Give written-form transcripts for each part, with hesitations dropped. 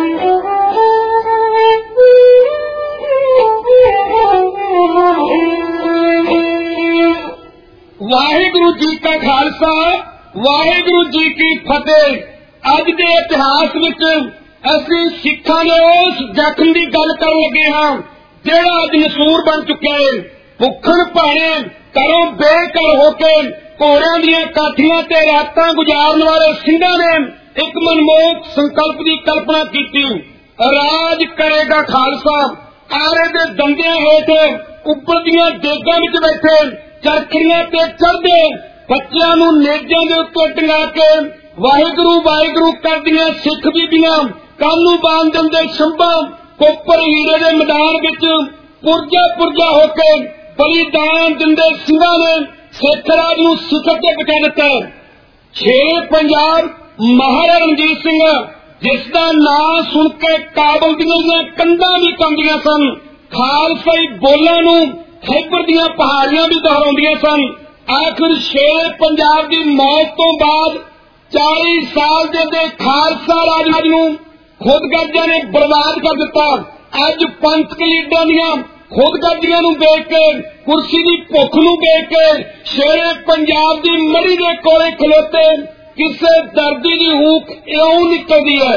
वाहिगुरु जी का खालसा वाहिगुरु जी की फतेह। अज के इतिहास विच असी सिखां दे उस जख्म की गल कर लगे हाँ जेड़ा अज नसूर बन चुका है। भुखण भाणे घरों बेघर होके घोड़ियां दियां काठियां ते रातां गुजारन वाले सिंघां ने एक मनमोहक संकल्प की कल्पना की। राज करेगा खालसा। आरे दे दंदियां हेठ उबलदियां देगां विच बैठे चरखड़ियां ते चढ़दे बच्चियां नूं नेजां दे उत्ते टंगा के वाहिगुरु वाहिगुरु करदियां सिख बीबियां कानू बांध दिंदे शंभा कोपर हीरे दे मैदान विच पुरजा पुरजा होके बलिदान दिंदे सिंघां ने सिख राज नूं सिखर ते पहुंचा दिता। शेरे पंजाब महाराजा रणजीत सिंह जिसका नाम सुन के काबल दियां कंधां भी कंबदियां सन। खालसाई बोलां नूं खैबर दियां पहाड़ियां भी दोहराउंदियां सन। आखिर शेरे पंजाब की मौत तो बाद 40 साल दे खालसा राज नूं खुदगर्जियां ने बर्बाद कर दिता। अज पंथ लीडरां दियां खुदगर्जियां नूं देख के कुर्सी की भुख नूं देख के शेरे पंजाब की मड़ी दे कोले खलोते किसे दर्दी की हूक इउं निकलदी है।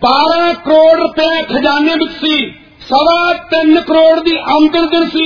12 ਕਰੋੜ ਰੁਪਏ ਖਜ਼ਾਨੇ ਵਿੱਚ ਸੀ। 3.25 ਕਰੋੜ ਦੀ ਆਮਦਨ ਸੀ।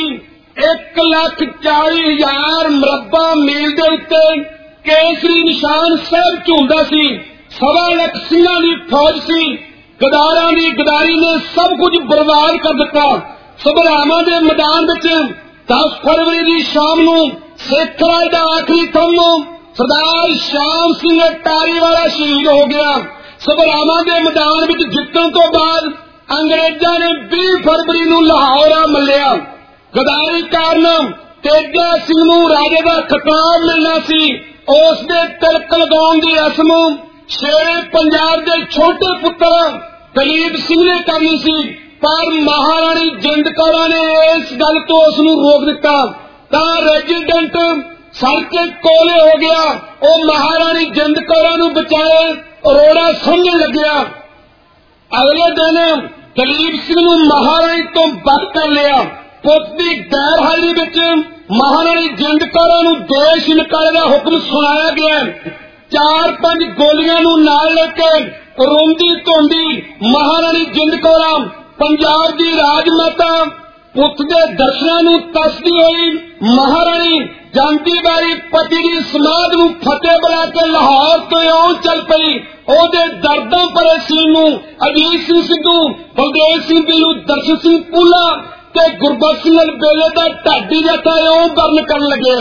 1,40,000 ਮੁਰੱਬਾ ਮੀਲ ਦੇ ਉੱਤੇ ਕੇਸਰੀ ਨਿਸ਼ਾਨ ਸਾਹਿਬ ਝੂਲਦਾ ਸੀ। 1.25 ਲੱਖ ਸਿੰਘਾਂ ਦੀ ਫੌਜ ਸੀ। ਗਦਾਰਾਂ ਦੀ ਗਦਾਰੀ ਨੇ ਸਭ ਕੁਝ ਬਰਬਾਦ ਕਰ ਦਿੱਤਾ। ਸਭਰਾਵਾਂ ਦੇ ਮੈਦਾਨ ਵਿੱਚ 10 ਫਰਵਰੀ ਦੀ ਸ਼ਾਮ ਨੂੰ ਸਿੱਖ ਰਾਜ ਦਾ ਆਖਰੀ ਥੰਮ ਸਰਦਾਰ ਸ਼ਾਮ ਸਿੰਘ ਅਟਾਰੀ ਵਾਲਾ ਸ਼ਹੀਦ ਹੋ ਗਿਆ। ਸਭਰਾਵਾਂ ਦੇ ਮੈਦਾਨ ਵਿੱਚ ਜਿੱਤਣ ਤੋਂ ਬਾਅਦ ਅੰਗਰੇਜ਼ਾਂ ਨੇ 20 ਫਰਵਰੀ ਨੂੰ ਲਾਹੌਰ ਮੱਲਿਆ। ਗਦਾਰੀ ਕਾਰਨ ਤੇਜਾ ਸਿੰਘ ਨੂੰ ਰਾਜੇ ਦਾ ਖਿਤਾਬ ਮਿਲਣਾ ਸੀ। ਉਸ ਦੇ ਤਿਲਕ ਲਗਾਉਣ ਦੀ ਰਸਮ ਸ਼ੇਰੇ ਪੰਜਾਬ ਦੇ ਛੋਟੇ ਪੁੱਤਰ ਦਲੀਪ ਸਿੰਘ ਨੇ ਕਰਨੀ ਸੀ, ਪਰ ਮਹਾਰਾਣੀ ਜਿੰਦ ਕੌਰਾਂ ਨੇ ਇਸ ਗੱਲ ਤੋਂ ਉਸ ਨੂੰ ਰੋਕ ਦਿੱਤਾ। ਤਾਂ ਰੈਜੀਡੈਂਟ ਸੜ ਕੇ ਕੋਲੇ ਹੋ ਗਿਆ। ਉਹ ਮਹਾਰਾਣੀ ਜਿੰਦ ਕੌਰਾਂ ਨੂੰ ਬਚਾਏ ਅਰੋੜਾ ਸਮਝਣ ਲੱਗਿਆ। ਅਗਲੇ ਦਿਨ ਦਲੀਪ ਸਿੰਘ ਨੂੰ ਮਹਾਰਾਣੀ ਤੋਂ ਵੱਖ ਕਰ ਲਿਆ। ਪੁੱਤ ਦੀ ਗੈਰ ਹਾਜ਼ਰੀ ਵਿੱਚ ਮਹਾਰਾਣੀ ਜਿੰਦ ਕੌਰਾਂ ਨੂੰ ਦੇਸ਼ ਨਿਕਾਲੇ ਦਾ ਹੁਕਮ ਸੁਣਾਇਆ ਗਿਆ। 4-5 ਗੋਲੀਆਂ ਨੂੰ ਨਾਲ ਲੈ ਕੇ ਰੋਂਦੀ ਧੋਂਦੀ ਮਹਾਰਾਣੀ ਜਿੰਦ ਕੌਰਾਂ ਪੰਜਾਬ ਦੀ ਰਾਜਮਾਤਾ ਪੁੱਤ ਦੇ ਦਰਸ਼ਨਾਂ ਨੂੰ ਤਰਸਦੀ ਹੋਈ ਮਹਾਰਾਣੀ ਜਾਂਦੀ ਵਾਰੀ ਪਤੀ ਦੀ ਸਮਾਧ ਨੂੰ ਫਤਿਹ ਬੁਲਾ ਕੇ ਲਾਹੌਰ ਤੋਂ ਇਉਂ ਚੱਲ ਪਈ। ਉਹਦੇ ਦਰਦਾਂ ਭਰੇ ਸੀਨ ਨੂੰ ਅਜੀਤ ਸਿੰਘ ਸਿੱਧੂ, ਬਲਦੇਵ ਸਿੰਘ ਪੀਲੂ, ਦਰਸ਼ਨ ਸਿੰਘ ਪੂਲਾ ਤੇ ਗੁਰਬਖਸ਼ ਸਿੰਘ ਬੇਲੇ ਦਾ ਢਾਡੀ ਜੱਥਾ ਇਉਂ ਬਰਨ ਕਰਨ ਲੱਗੇ।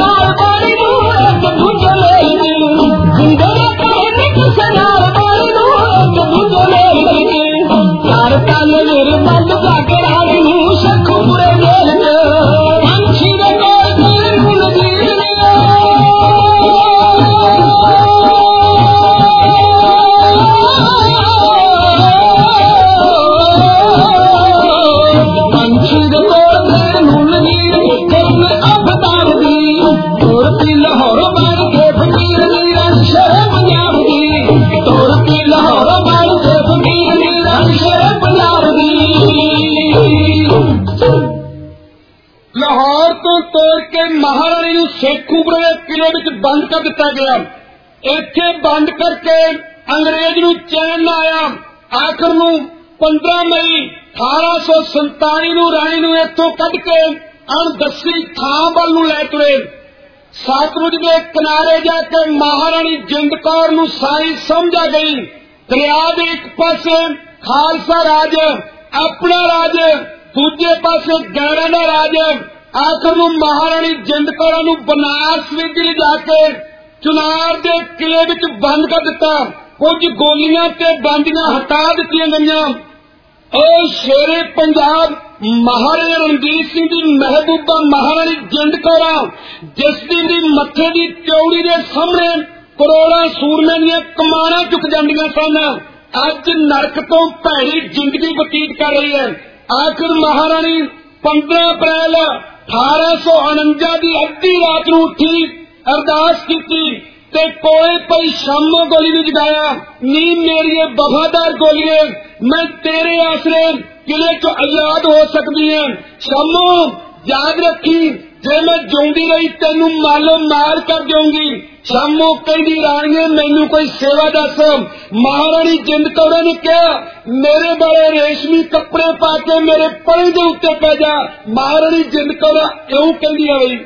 नाल पानी नू एक दूजे ले जिंदे कहने किसे नाल पानी नू एक दूजे ले चार काल मेरे बंद जाके रानी नू सखू बुरे मेल पंछी दे कोल तेरे फुल जीर लाहौर तो तोड़ के महारानी नूं शेखूपुरे किले विच बंद कर दिता गया। इत्थे बंद करके अंग्रेज नूं चैन ना आया। आखिर नूं 15 मई 1847 नूं राणी नूं इत्थों कढ के अणदसी थां वल नूं लै तुरे। सतलुज के किनारे जाके महारानी जिंद कौर नूं सारी समझ आ गई। दरिया दे एक पासे खालसा राज, अपना राज, दूजे पासे गैरां दा राज। आखिर नूं महारानी जिंद कौर नूं बनारस विच लिजा के चुनार दे किले विच बंद कर दिता। कुछ गोलियां ते बंदियां हटा दित्तियां गईयां। ओ शेरे पंजाब महाराजा रणजीत सिंह दी महबूबा महारानी जिंद कौर जिस दिन दी मत्थे दी त्योड़ी दे सामने करोड़ां सूरमे दीयां कमानां चुक जांदियां सन, अज नरक तो भैड़ी जिंदगी बतीत कर रही है। आखिर महारानी 15 अप्रैल 1849 की अद्धी रात नूं उठी, अरदास की ते कोए पई शामो गोली नूं जगाया। नी मेरी वफादार गोलीए, मैं तेरे आसरे किले चो आजाद हो सकती है। शामो याद रखी, जे मैं जिउंदी रही तेनू मालो मार कर दूंगी। शामो कहती राणीए मैनू कोई सेवा दस। महारानी जिंद कौर ने कहा मेरे बड़े रेशमी कपड़े पा के मेरे पल के उत्ते पै जा। महारानी जिंद कौर यूं कहती है बई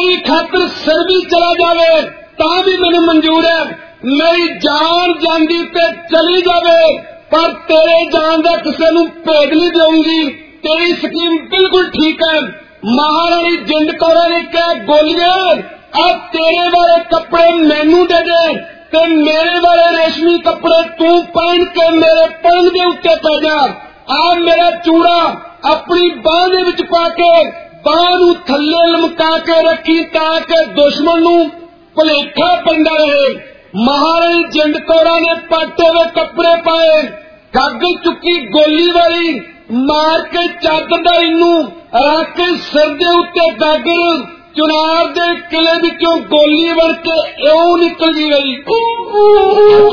तेरी खातर सिर भी चला जावे ता भी मैनू मंजूर है, मेरी जान जांदी ते चली जावे पर तेरे जान का किसी नू भेद नहीं दूंगी। तेरी स्कीम बिल्कुल ठीक है। महारानी जिंद कौर ने कहा गोलिए अब तेरे वाले कपड़े मैनू दे दे ते मेरे वाले रेशमी कपड़े तू पहन के मेरे पलंग के उत्ते पै जा। आ मेरा चूड़ा अपनी बांह दे विच पा के बांह नू थल्ले लमका के रखी ताकि दुश्मन नू भुलेखा पैंदा रहे। महारानी जिंद कौर ने पाटे हुए कपड़े पाए, गग चुकी गोली वाली मार के चादर दा इनू रख के सिर दे उत्ते गागर चुनार दे किले विचों गोली बन के इउं निकल गई।